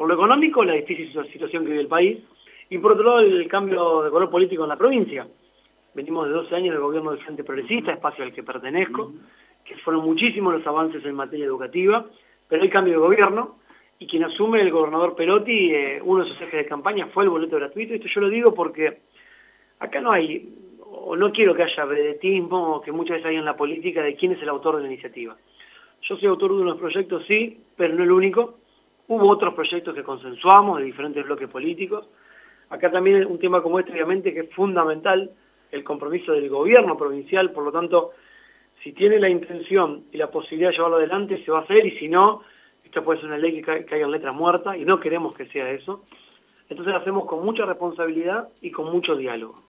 Por lo económico, la difícil situación que vive el país, y por otro lado, el cambio de color político en la provincia. Venimos de 12 años de gobierno del Frente Progresista, espacio al que pertenezco, que fueron muchísimos los avances en materia educativa, pero hay cambio de gobierno, y quien asume el gobernador Perotti, uno de sus ejes de campaña fue el boleto gratuito. Esto yo lo digo porque acá no hay, o no quiero que haya vedetismo, que muchas veces hay en la política de quién es el autor de la iniciativa. Yo soy autor de unos proyectos, sí, pero no el único. Hubo otros proyectos que consensuamos de diferentes bloques políticos. Acá también un tema como este, obviamente, que es fundamental, el compromiso del gobierno provincial. Por lo tanto, si tiene la intención y la posibilidad de llevarlo adelante, se va a hacer, y si no, esto puede ser una ley que caiga en letra muerta, y no queremos que sea eso. Entonces lo hacemos con mucha responsabilidad y con mucho diálogo.